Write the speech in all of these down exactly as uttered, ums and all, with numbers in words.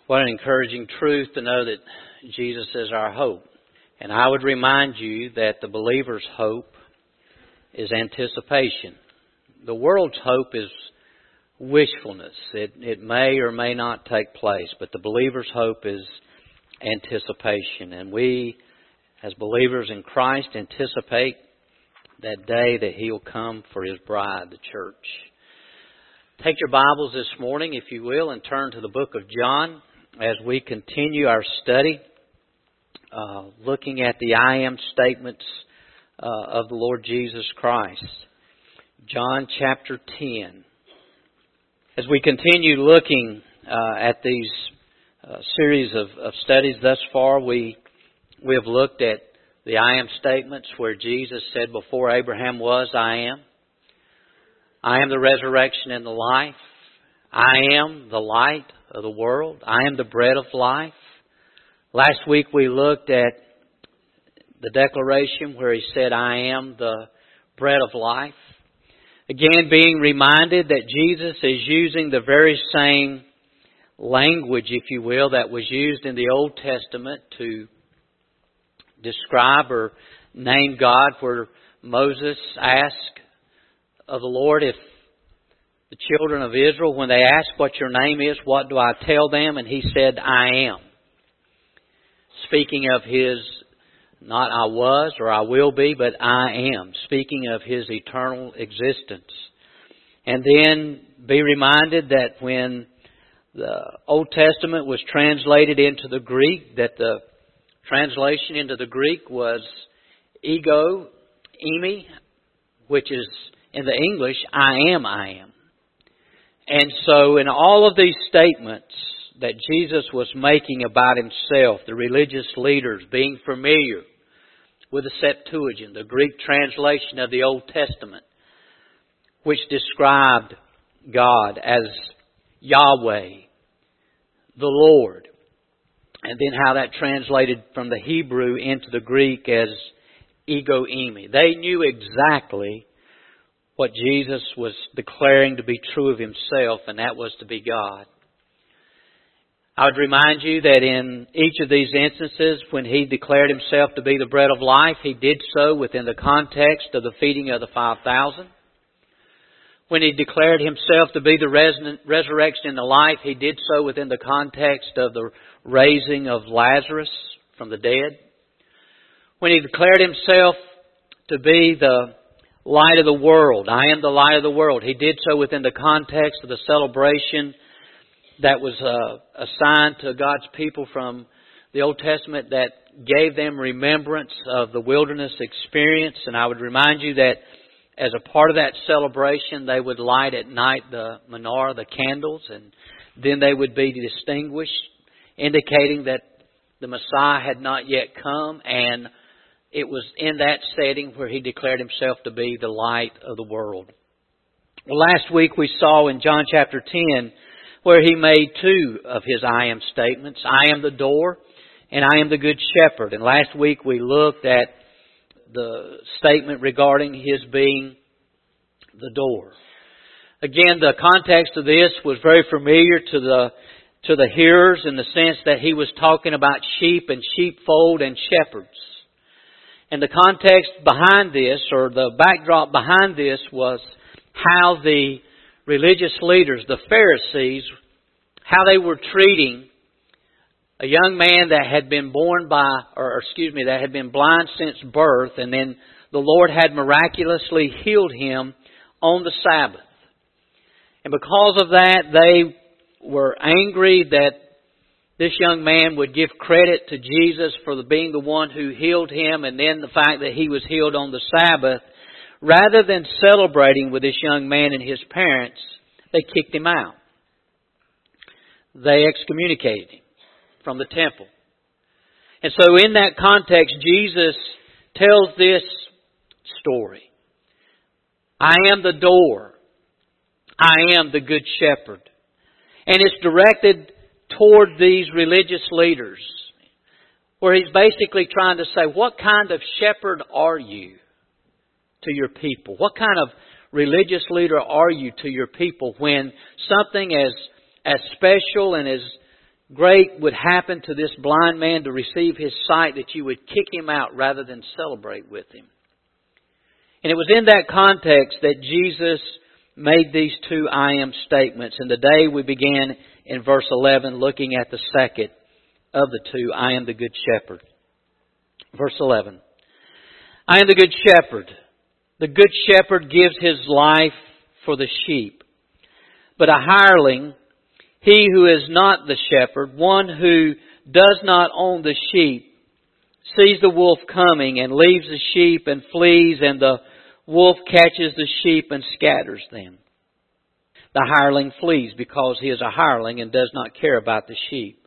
What an encouraging truth to know that Jesus is our hope. And I would remind you that the believer's hope is anticipation. The world's hope is wishfulness. It, it may or may not take place, but the believer's hope is anticipation. And we, as believers in Christ, anticipate that day that He'll come for His bride, the church. Take your Bibles this morning, if you will, and turn to the book of John as we continue our study, uh, looking at the I am statements uh, of the Lord Jesus Christ. John chapter ten. As we continue looking uh, at these uh, series of, of studies thus far, we we have looked at the I am statements where Jesus said, before Abraham was, I am. I am the resurrection and the life. I am the light of the world. I am the bread of life. Last week we looked at the declaration where He said, I am the bread of life. Again, being reminded that Jesus is using the very same language, if you will, that was used in the Old Testament to describe or name God, where Moses asked of the Lord if the children of Israel, when they ask what your name is, what do I tell them? And He said, I am. Speaking of His, not I was or I will be, but I am. Speaking of His eternal existence. And then be reminded that when the Old Testament was translated into the Greek, that the translation into the Greek was ego, eimi, which is in the English, I am, I am. And so in all of these statements that Jesus was making about Himself, the religious leaders being familiar with the Septuagint, the Greek translation of the Old Testament, which described God as Yahweh, the Lord, and then how that translated from the Hebrew into the Greek as ego eimi. They knew exactly what Jesus was declaring to be true of Himself, and that was to be God. I would remind you that in each of these instances, when He declared Himself to be the bread of life, He did so within the context of the feeding of the five thousand. When He declared Himself to be the res- resurrection and the life, He did so within the context of the raising of Lazarus from the dead. When He declared Himself to be the light of the world, I am the light of the world, He did so within the context of the celebration that was uh, assigned to God's people from the Old Testament that gave them remembrance of the wilderness experience. And I would remind you that as a part of that celebration, they would light at night the menorah, the candles, and then they would be distinguished, indicating that the Messiah had not yet come, and it was in that setting where He declared Himself to be the light of the world. Well, last week we saw in John chapter ten where He made two of His I am statements. I am the door and I am the good shepherd. And last week we looked at the statement regarding His being the door. Again, the context of this was very familiar to the to the hearers in the sense that He was talking about sheep and sheepfold and shepherds. And the context behind this, or the backdrop behind this, was how the religious leaders, the Pharisees, how they were treating a young man that had been born by, or excuse me, that had been blind since birth, and then the Lord had miraculously healed him on the Sabbath. And because of that, they were angry that this young man would give credit to Jesus for the, being the one who healed him, and then the fact that he was healed on the Sabbath. Rather than celebrating with this young man and his parents, they kicked him out. They excommunicated him from the temple. And so in that context, Jesus tells this story. I am the door. I am the good shepherd. And it's directed toward these religious leaders, where He's basically trying to say, what kind of shepherd are you to your people? What kind of religious leader are you to your people when something as as special and as great would happen to this blind man to receive his sight that you would kick him out rather than celebrate with him. And it was in that context that Jesus made these two I am statements. And today we began in verse eleven looking at the second of the two, I am the good shepherd. Verse eleven. I am the good shepherd. The good shepherd gives his life for the sheep. But a hireling, he who is not the shepherd, one who does not own the sheep, sees the wolf coming and leaves the sheep and flees, and the wolf catches the sheep and scatters them. The hireling flees because he is a hireling and does not care about the sheep.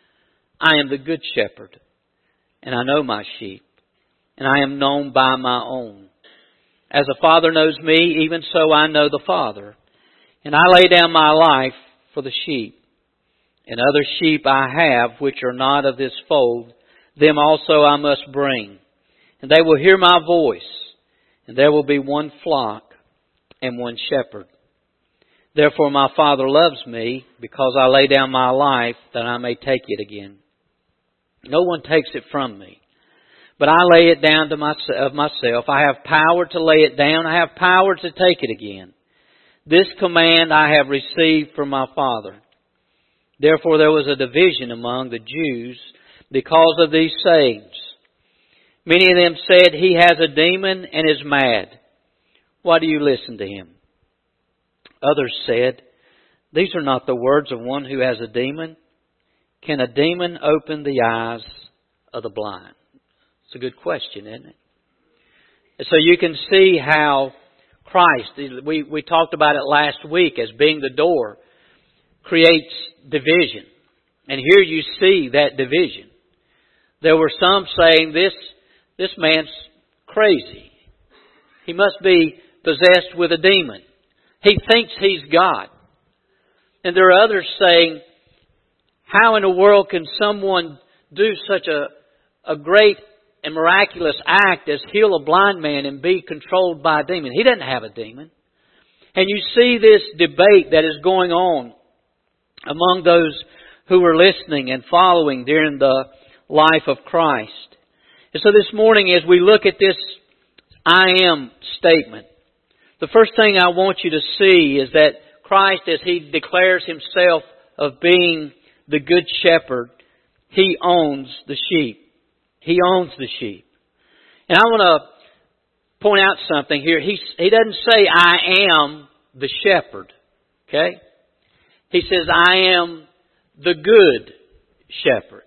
I am the good shepherd, and I know my sheep, and I am known by my own. As the Father knows me, even so I know the Father, and I lay down my life for the sheep. And other sheep I have, which are not of this fold, them also I must bring. And they will hear my voice, and there will be one flock and one shepherd. Therefore my Father loves me, because I lay down my life that I may take it again. No one takes it from me, but I lay it down to my, of myself. I have power to lay it down. I have power to take it again. This command I have received from my Father. Therefore there was a division among the Jews because of these sayings. Many of them said, he has a demon and is mad. Why do you listen to him? Others said, these are not the words of one who has a demon. Can a demon open the eyes of the blind? It's a good question, isn't it? And so you can see how Christ, we, we talked about it last week as being the door, creates division. And here you see that division. There were some saying, this, this man's crazy. He must be possessed with a demon. He thinks he's God. And there are others saying, how in the world can someone do such a, a great and miraculous act as heal a blind man and be controlled by a demon? He doesn't have a demon. And you see this debate that is going on among those who were listening and following during the life of Christ. And so this morning, as we look at this I am statement, the first thing I want you to see is that Christ, as He declares Himself of being the good shepherd, He owns the sheep. He owns the sheep. And I want to point out something here. He, he doesn't say, I am the shepherd. Okay? He says, I am the good shepherd.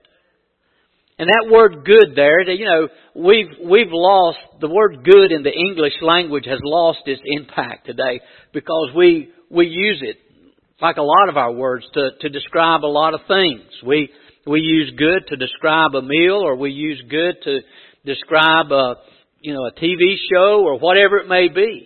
And that word good there, you know, we've, we've lost, the word good in the English language has lost its impact today because we, we use it, like a lot of our words, to, to describe a lot of things. We, we use good to describe a meal, or we use good to describe a, you know, a T V show or whatever it may be.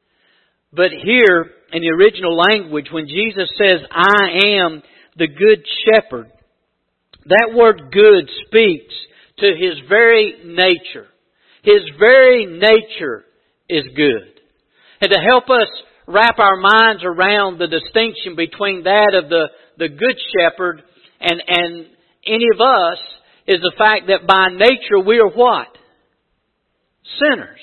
But here in the original language, when Jesus says, I am the good shepherd, that word good speaks to His very nature. His very nature is good. And to help us wrap our minds around the distinction between that of the, the good shepherd and, and any of us is the fact that by nature we are what? Sinners.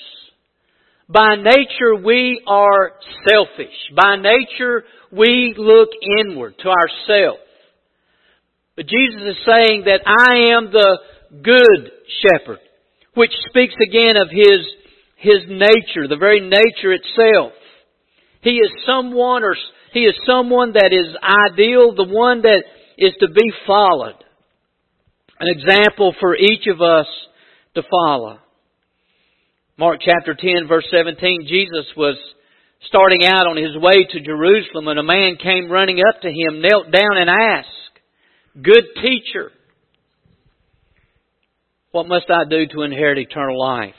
By nature we are selfish. By nature we look inward to ourselves. But Jesus is saying that I am the good shepherd, which speaks again of His, His nature, the very nature itself. He is someone or He is someone that is ideal, the one that is to be followed. An example for each of us to follow. Mark chapter ten, verse seventeen, Jesus was starting out on His way to Jerusalem, and a man came running up to Him, knelt down and asked, Good teacher, what must I do to inherit eternal life?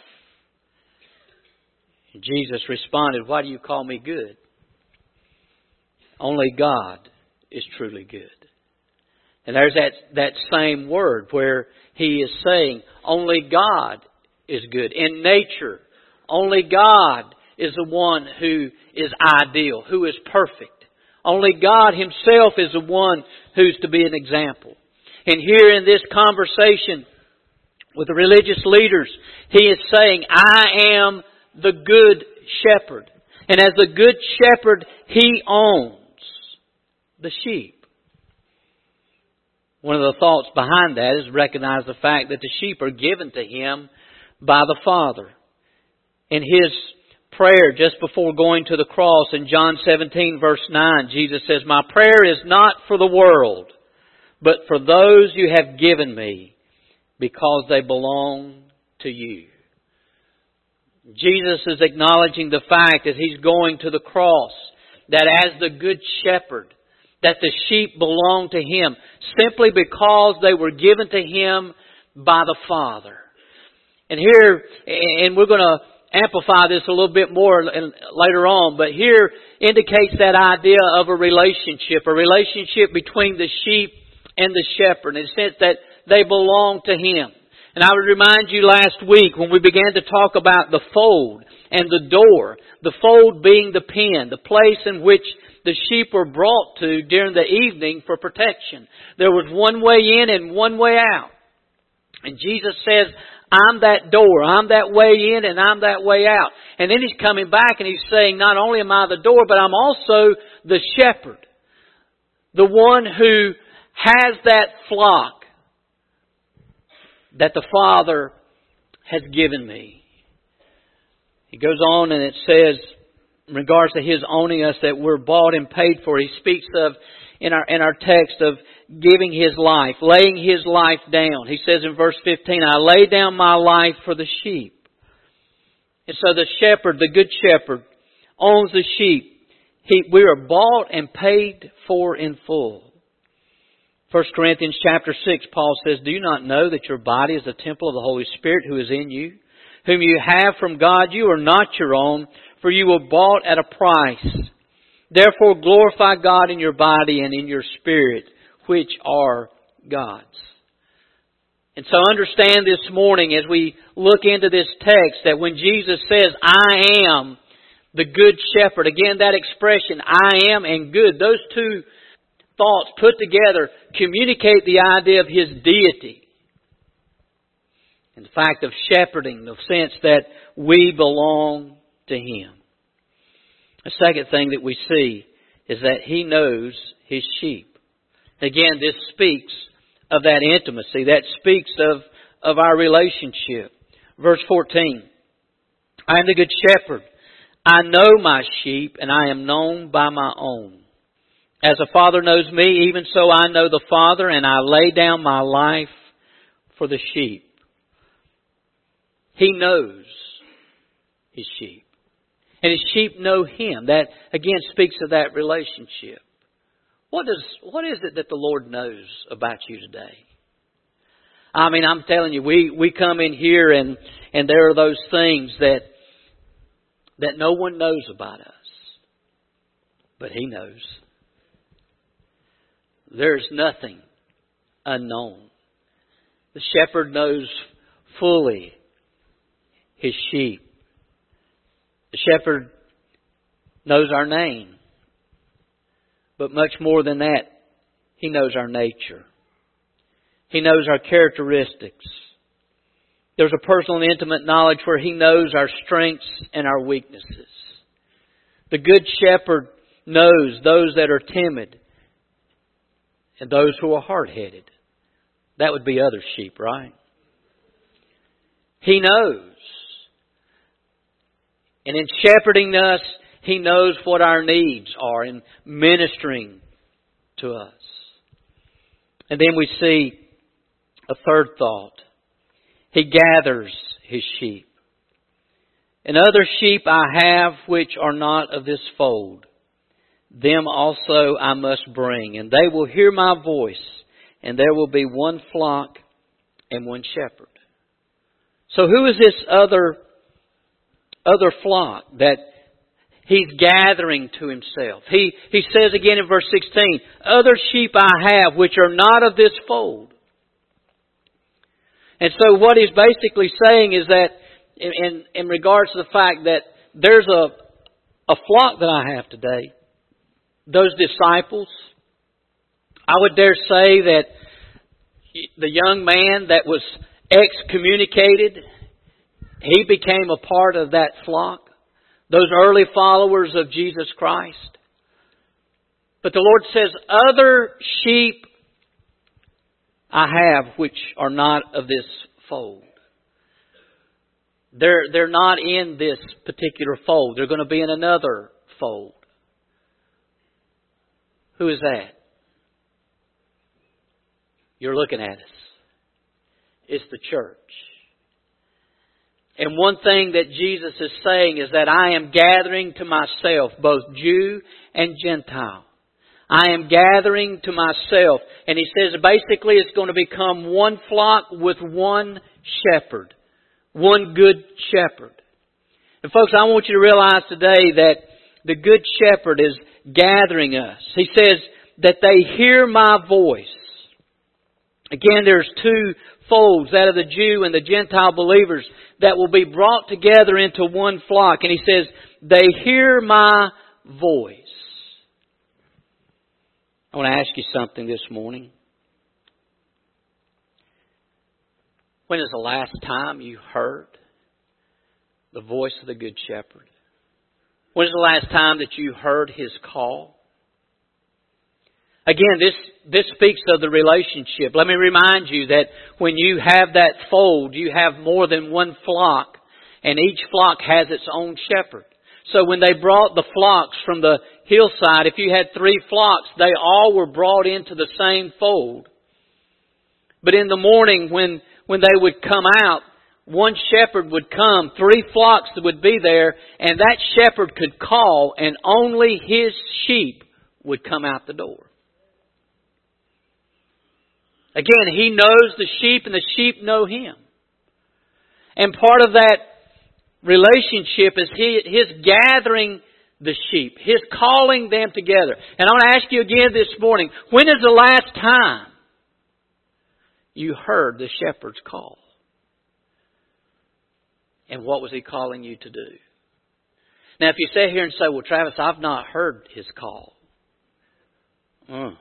And Jesus responded, Why do you call me good? Only God is truly good. And there's that, that same word where He is saying, only God is good. In nature, only God is the one who is ideal, who is perfect. Only God Himself is the one who's to be an example. And here in this conversation with the religious leaders, He is saying, I am the good shepherd. And as the good shepherd, He owns the sheep. One of the thoughts behind that is recognize the fact that the sheep are given to Him by the Father. In His prayer just before going to the cross in John seventeen verse nine, Jesus says, my prayer is not for the world, but for those you have given me, because they belong to you. Jesus is acknowledging the fact as He's going to the cross that as the good shepherd, that the sheep belong to Him simply because they were given to Him by the Father. And here, and we're going to amplify this a little bit more later on, but here indicates that idea of a relationship, a relationship between the sheep and the shepherd, in the sense that they belong to Him. And I would remind you last week when we began to talk about the fold and the door, the fold being the pen, the place in which the sheep were brought to during the evening for protection. There was one way in and one way out. And Jesus says, I'm that door, I'm that way in and I'm that way out. And then He's coming back and He's saying, not only am I the door, but I'm also the shepherd. The one who has that flock that the Father has given me. He goes on and it says, in regards to His owning us, that we're bought and paid for. He speaks of, in our in our text, of giving His life, laying His life down. He says in verse fifteen, I lay down my life for the sheep. And so the shepherd, the good shepherd, owns the sheep. He, we are bought and paid for in full. First Corinthians chapter six, Paul says, do you not know that your body is the temple of the Holy Spirit who is in you, whom you have from God? You are not your own, for you were bought at a price. Therefore glorify God in your body and in your spirit, which are God's. And so understand this morning as we look into this text that when Jesus says, I am the good shepherd, again that expression, I am and good, those two thoughts put together communicate the idea of His deity. And the fact of shepherding, the sense that we belong to Him. The second thing that we see is that He knows His sheep. Again, this speaks of that intimacy. That speaks of, of our relationship. Verse fourteen. I am the good shepherd. I know my sheep, and I am known by my own. As the Father knows me, even so I know the Father, and I lay down my life for the sheep. He knows His sheep. And His sheep know Him. That, again, speaks of that relationship. What does, what is it that the Lord knows about you today? I mean, I'm telling you, we, we come in here and, and there are those things that, that no one knows about us. But He knows. There's nothing unknown. The shepherd knows fully his sheep. The shepherd knows our name. But much more than that, He knows our nature. He knows our characteristics. There's a personal and intimate knowledge where He knows our strengths and our weaknesses. The good shepherd knows those that are timid and those who are hard-headed. That would be other sheep, right? He knows. And in shepherding us, He knows what our needs are in ministering to us. And then we see a third thought. He gathers His sheep. And other sheep I have which are not of this fold. Them also I must bring, and they will hear my voice, and there will be one flock and one shepherd. So who is this other, other flock that He's gathering to Himself? He, he says again in verse sixteen, other sheep I have which are not of this fold. And so what He's basically saying is that in, in, in regards to the fact that there's a, a flock that I have today, those disciples, I would dare say that the young man that was excommunicated, he became a part of that flock. Those early followers of Jesus Christ. But the Lord says, other sheep I have which are not of this fold. They're, they're not in this particular fold. They're going to be in another fold. Who is that? You're looking at us. It's the church. And one thing that Jesus is saying is that I am gathering to myself both Jew and Gentile. I am gathering to myself. And He says basically it's going to become one flock with one shepherd. One good shepherd. And folks, I want you to realize today that the good shepherd is gathering us. He says that they hear my voice. Again, there's two folds, that of the Jew and the Gentile believers, that will be brought together into one flock. And He says, they hear my voice. I want to ask you something this morning. When is the last time you heard the voice of the Good Shepherd? When is the last time that you heard His call? Again, this, this speaks of the relationship. Let me remind you that when you have that fold, you have more than one flock, and each flock has its own shepherd. So when they brought the flocks from the hillside, if you had three flocks, they all were brought into the same fold. But in the morning, when, when they would come out, one shepherd would come, three flocks would be there, and that shepherd could call, and only his sheep would come out the door. Again, He knows the sheep and the sheep know Him. And part of that relationship is he, His gathering the sheep. His calling them together. And I want to ask you again this morning, when is the last time you heard the shepherd's call? And what was He calling you to do? Now if you sit here and say, well, Travis, I've not heard His call. Mm.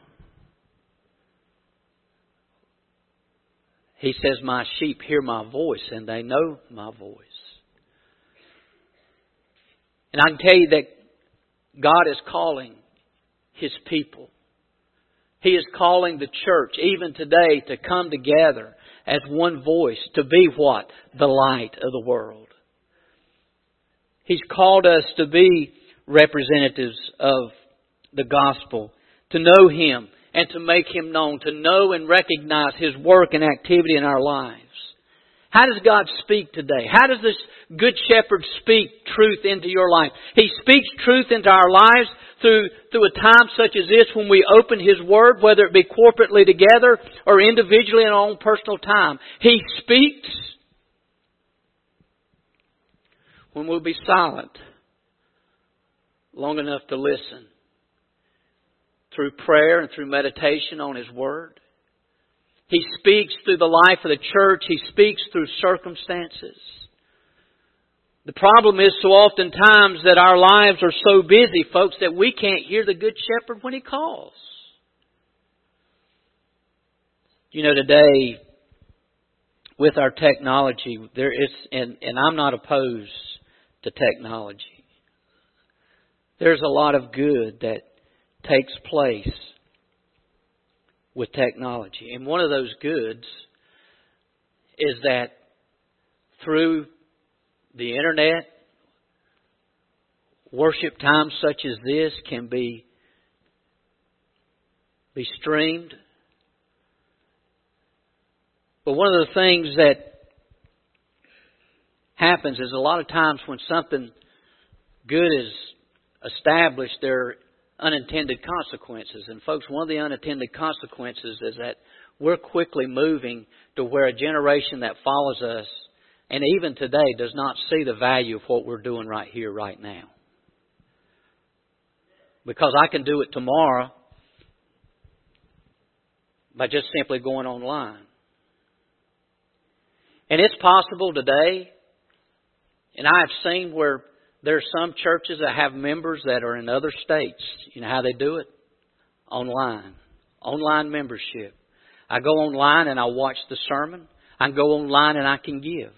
He says, my sheep hear my voice and they know my voice. And I can tell you that God is calling His people. He is calling the church, even today, to come together as one voice, to be what? The light of the world. He's called us to be representatives of the gospel, to know Him and to make Him known, to know and recognize His work and activity in our lives. How does God speak today? How does this Good Shepherd speak truth into your life? He speaks truth into our lives through, through a time such as this when we open His Word, whether it be corporately together or individually in our own personal time. He speaks when we'll be silent long enough to listen. Through prayer and through meditation on His Word. He speaks through the life of the church. He speaks through circumstances. The problem is so oftentimes that our lives are so busy, folks, that we can't hear the Good Shepherd when He calls. You know, today, with our technology, there is, and, and I'm not opposed to technology. There's a lot of good that takes place with technology. And one of those goods is that through the internet, worship times such as this can be, be streamed. But one of the things that happens is a lot of times when something good is established, there are unintended consequences. And folks, one of the unintended consequences is that we're quickly moving to where a generation that follows us, and even today, does not see the value of what we're doing right here, right now. Because I can do it tomorrow by just simply going online. And it's possible today, and I have seen where there are some churches that have members that are in other states. You know how they do it? Online. Online membership. I go online and I watch the sermon. I can go online and I can give.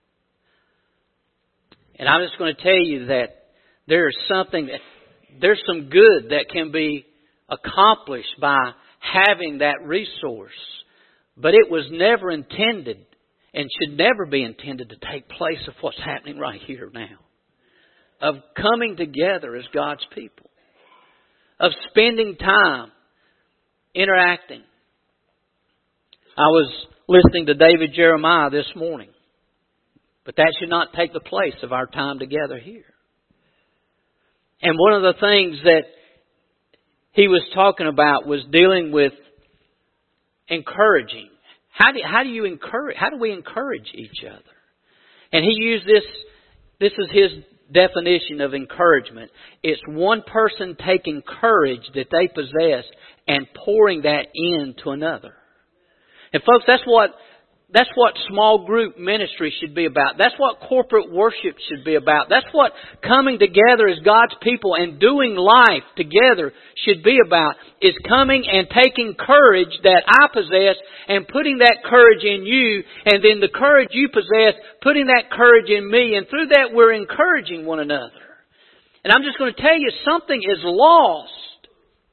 And I'm just going to tell you that there is something, that, there's some good that can be accomplished by having that resource. But it was never intended and should never be intended to take place of what's happening right here now. Of coming together as God's people. Of spending time interacting. I was listening to David Jeremiah this morning. But that should not take the place of our time together here. And one of the things that he was talking about was dealing with encouraging. How do, how do you encourage? How do we encourage each other? And he used this, this is his definition of encouragement. It's one person taking courage that they possess and pouring that into another. And folks, that's what That's what small group ministry should be about. That's what corporate worship should be about. That's what coming together as God's people and doing life together should be about. Is coming and taking courage that I possess and putting that courage in you, and then the courage you possess, putting that courage in me, and through that we're encouraging one another. And I'm just going to tell you, something is lost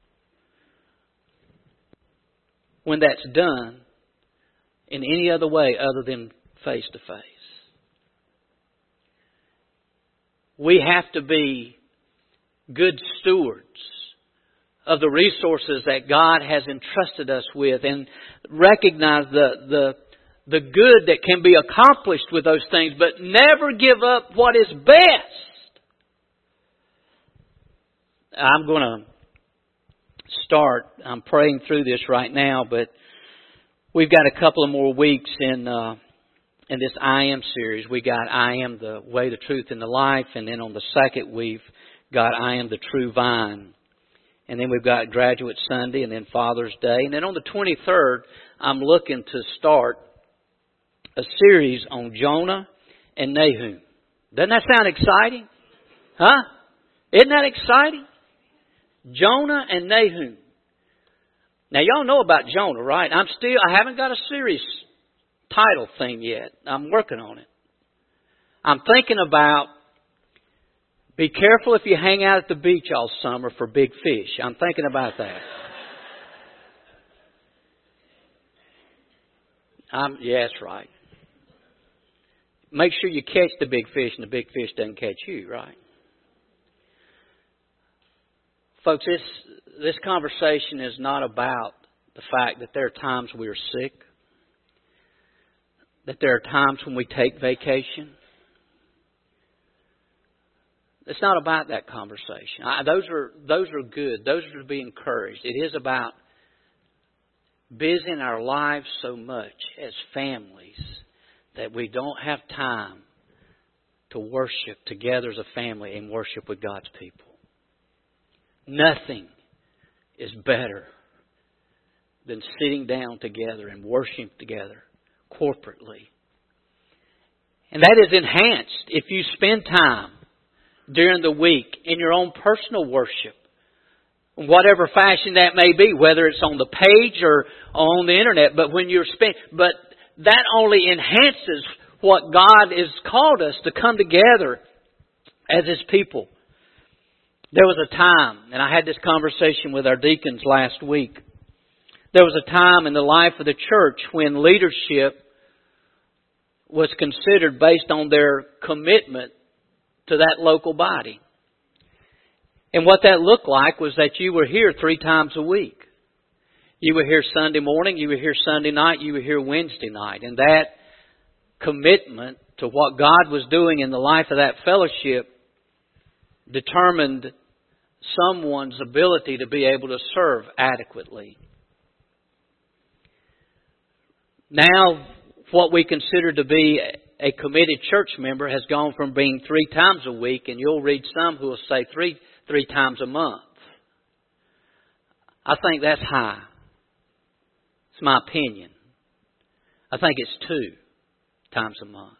when that's done in any other way other than face to face. We have to be good stewards of the resources that God has entrusted us with and recognize the, the, the good that can be accomplished with those things, but never give up what is best. I'm going to start, I'm praying through this right now, but we've got a couple of more weeks in uh, in this I Am series. We got I Am the Way, the Truth, and the Life. And then on the second, we've got I Am the True Vine. And then we've got Graduate Sunday and then Father's Day. And then on the twenty-third, I'm looking to start a series on Jonah and Nahum. Doesn't that sound exciting? Huh? Isn't that exciting? Jonah and Nahum. Now, y'all know about Jonah, right? I'm still, I haven't got a series title thing yet. I'm working on it. I'm thinking about, be careful if you hang out at the beach all summer for big fish. I'm thinking about that. I'm, yeah, that's right. Make sure you catch the big fish and the big fish doesn't catch you, right? Folks, this, this conversation is not about the fact that there are times we are sick, that there are times when we take vacation. It's not about that conversation. I, those are those are good. Those are to be encouraged. It is about busying our lives so much as families that we don't have time to worship together as a family and worship with God's people. Nothing is better than sitting down together and worshiping together corporately. And that is enhanced if you spend time during the week in your own personal worship, in whatever fashion that may be, whether it's on the page or on the internet. But when you're spend, but that only enhances what God has called us to come together as His people. There was a time, and I had this conversation with our deacons last week. There was a time in the life of the church when leadership was considered based on their commitment to that local body. And what that looked like was that you were here three times a week. You were here Sunday morning, you were here Sunday night, you were here Wednesday night. And that commitment to what God was doing in the life of that fellowship determined someone's ability to be able to serve adequately. Now, what we consider to be a committed church member has gone from being three times a week, and you'll read some who will say three three times a month. I think that's high. It's my opinion. I think it's two times a month.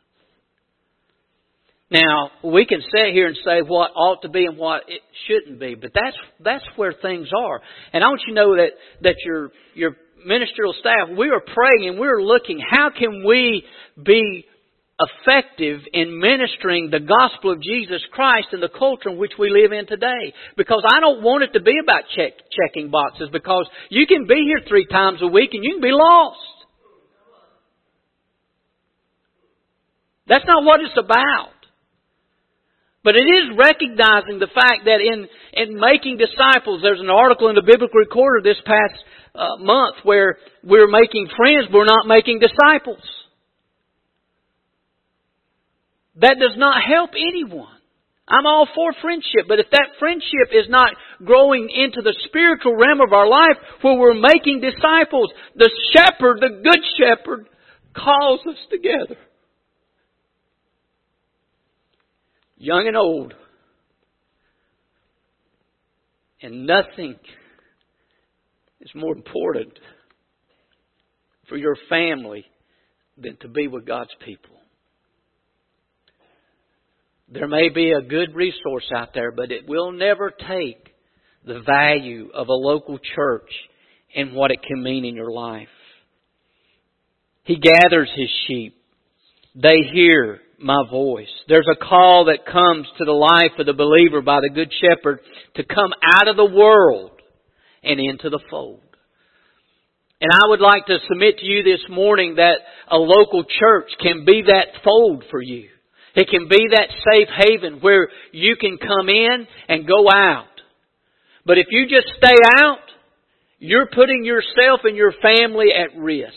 Now, we can sit here and say what ought to be and what it shouldn't be, but that's that's where things are. And I want you to know that, that your your ministerial staff, we were praying and we were looking, how can we be effective in ministering the gospel of Jesus Christ in the culture in which we live in today? Because I don't want it to be about check, checking boxes, because you can be here three times a week and you can be lost. That's not what it's about. But it is recognizing the fact that in, in making disciples, there's an article in the Biblical Recorder this past uh, month where we're making friends, but we're not making disciples. That does not help anyone. I'm all for friendship, but if that friendship is not growing into the spiritual realm of our life where we're making disciples, the shepherd, the good shepherd, calls us together. Young and old. And nothing is more important for your family than to be with God's people. There may be a good resource out there, but it will never take the value of a local church and what it can mean in your life. He gathers His sheep. They hear my voice. There's a call that comes to the life of the believer by the Good Shepherd to come out of the world and into the fold. And I would like to submit to you this morning that a local church can be that fold for you. It can be that safe haven where you can come in and go out. But if you just stay out, you're putting yourself and your family at risk.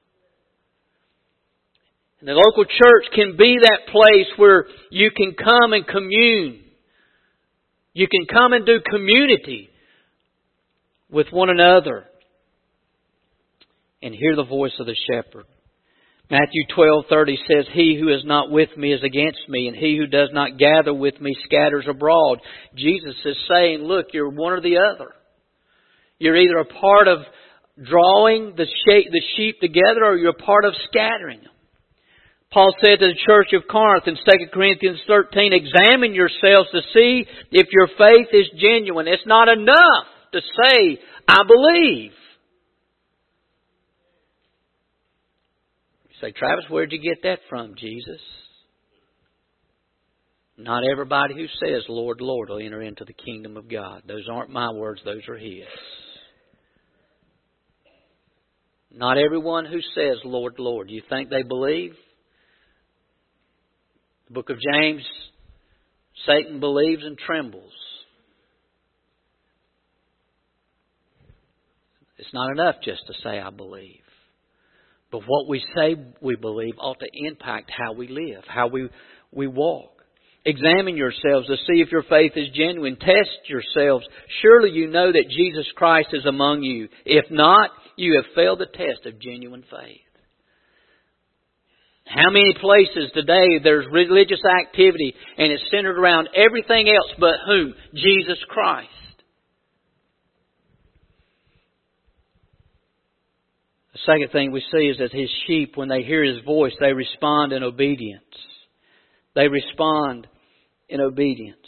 And the local church can be that place where you can come and commune. You can come and do community with one another and hear the voice of the shepherd. Matthew twelve thirty says, He who is not with me is against me, and he who does not gather with me scatters abroad. Jesus is saying, look, you're one or the other. You're either a part of drawing the sheep together or you're a part of scattering them. Paul said to the church of Corinth in Second Corinthians thirteen, examine yourselves to see if your faith is genuine. It's not enough to say, I believe. You say, Travis, where'd you get that from, Jesus? Not everybody who says, Lord, Lord, will enter into the kingdom of God. Those aren't my words, those are His. Not everyone who says, Lord, Lord. Do you think they believe? The book of James, Satan believes and trembles. It's not enough just to say, I believe. But what we say we believe ought to impact how we live, how we, we walk. Examine yourselves to see if your faith is genuine. Test yourselves. Surely you know that Jesus Christ is among you. If not, you have failed the test of genuine faith. How many places today there's religious activity and it's centered around everything else but whom? Jesus Christ. The second thing we see is that His sheep, when they hear His voice, they respond in obedience. They respond in obedience.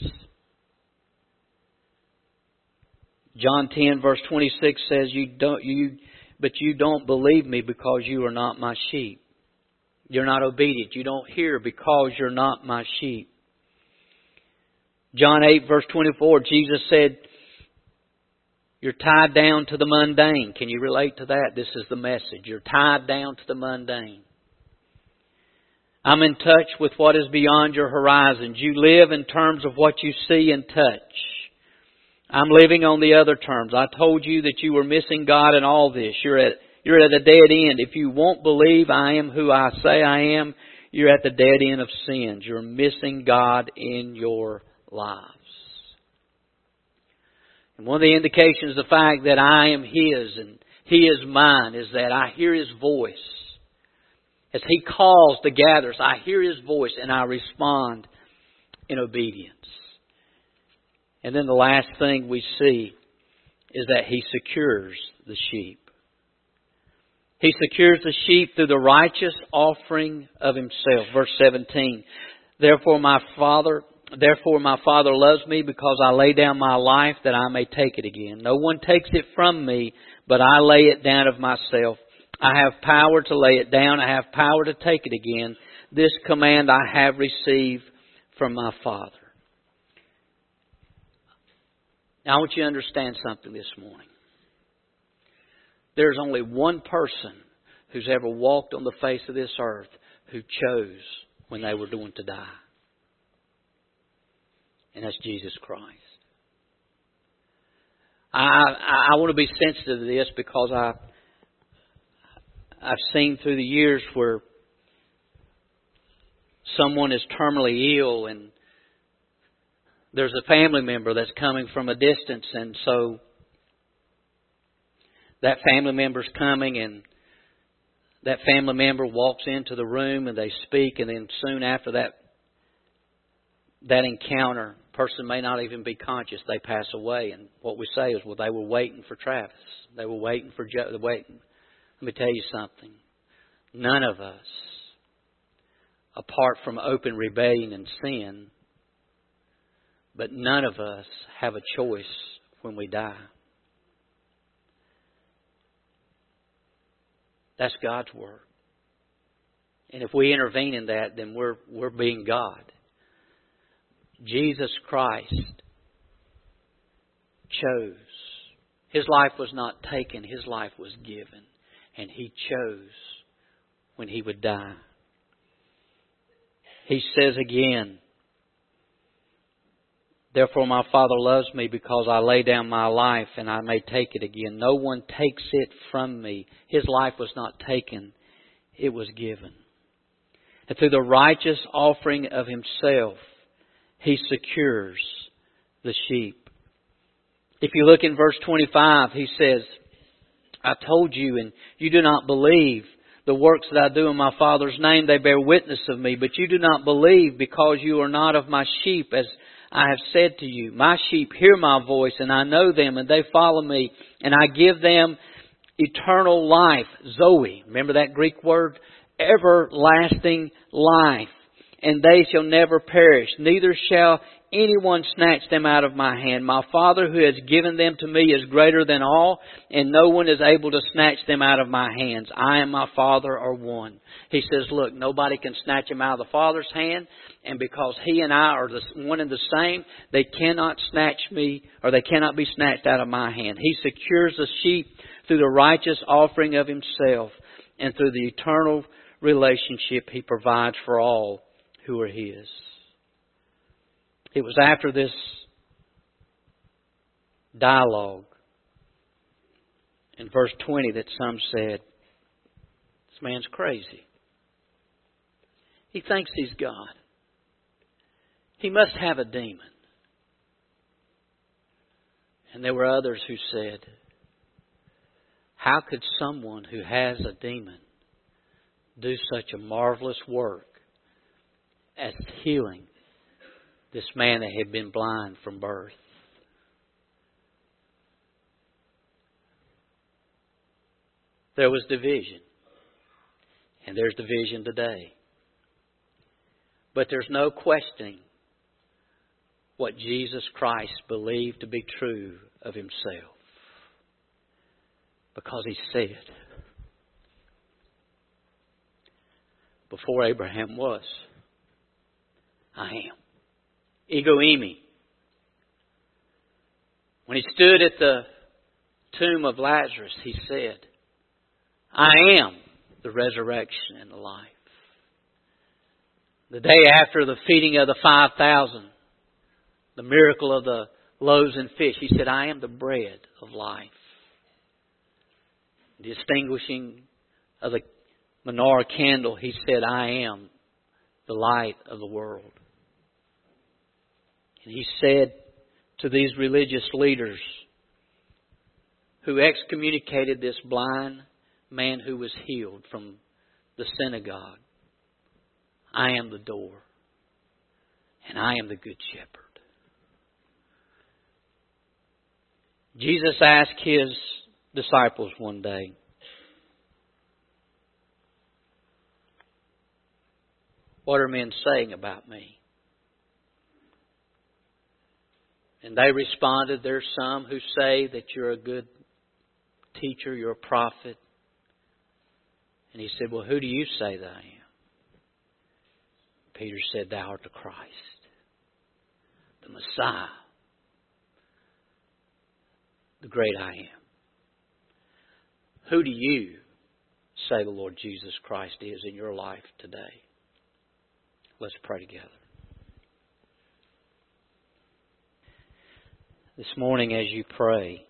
John ten verse twenty-six says, "You don't, you, but you don't believe me because you are not my sheep." You're not obedient. You don't hear because you're not my sheep. John eight verse twenty-four, Jesus said, you're tied down to the mundane. Can you relate to that? This is the message. You're tied down to the mundane. I'm in touch with what is beyond your horizons. You live in terms of what you see and touch. I'm living on the other terms. I told you that you were missing God in all this. You're at You're at a dead end. If you won't believe I am who I say I am, you're at the dead end of sins. You're missing God in your lives. And one of the indications of the fact that I am His and He is mine is that I hear His voice. As He calls the gatherers, I hear His voice and I respond in obedience. And then the last thing we see is that He secures the sheep. He secures the sheep through the righteous offering of Himself. Verse seventeen. Therefore my Father, therefore my Father loves me because I lay down my life that I may take it again. No one takes it from me, but I lay it down of myself. I have power to lay it down. I have power to take it again. This command I have received from my Father. Now I want you to understand something this morning. There's only one person who's ever walked on the face of this earth who chose when they were going to die. And that's Jesus Christ. I, I, I want to be sensitive to this because I, I've seen through the years where someone is terminally ill and there's a family member that's coming from a distance, and so that family member's coming and that family member walks into the room and they speak, and then soon after that that encounter, person may not even be conscious, they pass away. And what we say is, well, they were waiting for Travis. They were waiting for Joe. Waiting. Let me tell you something. None of us, apart from open rebellion and sin, but none of us have a choice when we die. That's God's word. And if we intervene in that, then we're we're being God. Jesus Christ chose. His life was not taken. His life was given. And He chose when He would die. He says again, therefore my Father loves me because I lay down my life and I may take it again. No one takes it from me. His life was not taken. It was given. And through the righteous offering of Himself, He secures the sheep. If you look in verse twenty-five, He says, I told you and you do not believe. The works that I do in my Father's name, they bear witness of me. But you do not believe because you are not of my sheep, as I have said to you. My sheep hear my voice, and I know them, and they follow me. And I give them eternal life. Zoe. Remember that Greek word? Everlasting life. And they shall never perish. Neither shall anyone snatch them out of my hand. My Father who has given them to me is greater than all, and no one is able to snatch them out of my hands. I and my Father are one. He says, look, nobody can snatch them out of the Father's hand, and because He and I are the one and the same, they cannot snatch me, or they cannot be snatched out of my hand. He secures the sheep through the righteous offering of Himself, and through the eternal relationship He provides for all who are His. It was after this dialogue in verse twenty that some said, this man's crazy. He thinks he's God. He must have a demon. And there were others who said, how could someone who has a demon do such a marvelous work as healing this man that had been blind from birth? There was division. And there's division today. But there's no questioning what Jesus Christ believed to be true of Himself. Because He said, before Abraham was, I am. Ego eimi. When He stood at the tomb of Lazarus, He said, I am the resurrection and the life. The day after the feeding of the five thousand, the miracle of the loaves and fish, He said, I am the bread of life. The extinguishing of the menorah candle, He said, I am the light of the world. And He said to these religious leaders who excommunicated this blind man who was healed from the synagogue, I am the door, and I am the good shepherd. Jesus asked His disciples one day, what are men saying about me? And they responded, there's some who say that you're a good a teacher, you're a prophet. And he said, well, who do you say that I am? Peter said, thou art the Christ, the Messiah, the great I am. Who do you say the Lord Jesus Christ is in your life today? Let's pray together. This morning as you pray,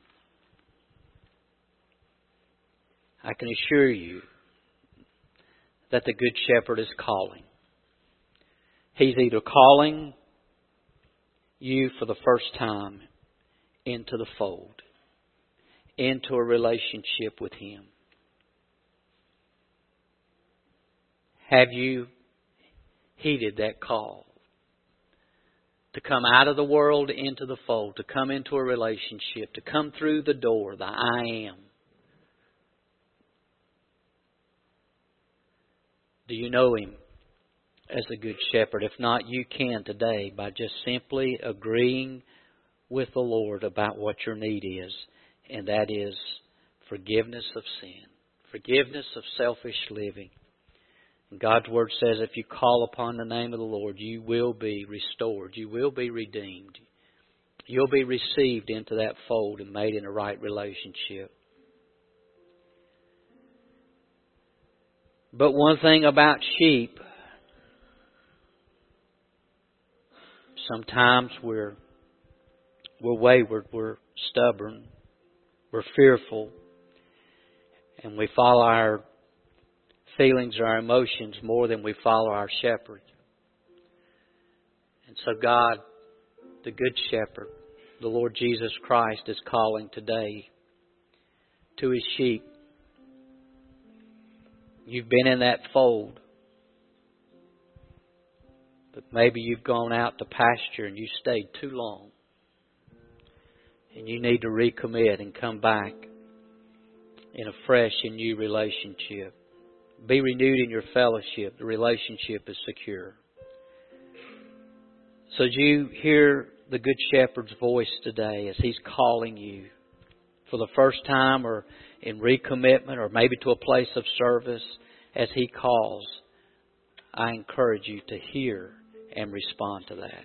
I can assure you that the Good Shepherd is calling. He's either calling you for the first time into the fold, into a relationship with Him. Have you heeded that call? To come out of the world into the fold, to come into a relationship, to come through the door, the I am. Do you know Him as the Good Shepherd? If not, you can today by just simply agreeing with the Lord about what your need is, and that is forgiveness of sin, forgiveness of selfish living. And God's Word says if you call upon the name of the Lord, you will be restored, you will be redeemed, you'll be received into that fold and made in a right relationship. But one thing about sheep, sometimes we're we're wayward, we're stubborn, we're fearful, and we follow our feelings or our emotions more than we follow our shepherd. And so God, the Good Shepherd, the Lord Jesus Christ, is calling today to His sheep. You've been in that fold, but maybe you've gone out to pasture and you stayed too long. And you need to recommit and come back in a fresh and new relationship. Be renewed in your fellowship. The relationship is secure. So as you hear the Good Shepherd's voice today as He's calling you for the first time or in recommitment or maybe to a place of service, as He calls, I encourage you to hear and respond to that.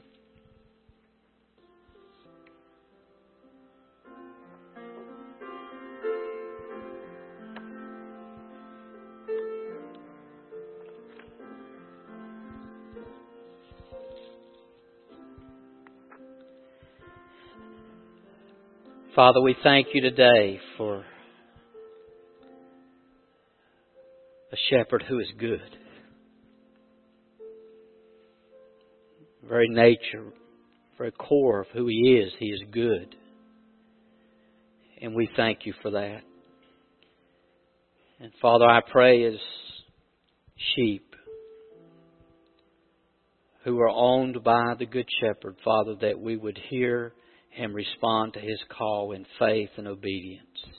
Father, we thank You today for a shepherd who is good. Very nature, very core of who He is, He is good. And we thank You for that. And Father, I pray as sheep who are owned by the Good Shepherd, Father, that we would hear and respond to His call in faith and obedience.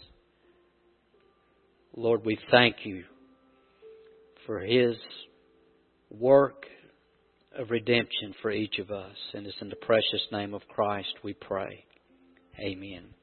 Lord, we thank You for His work of redemption for each of us. And it's in the precious name of Christ we pray. Amen.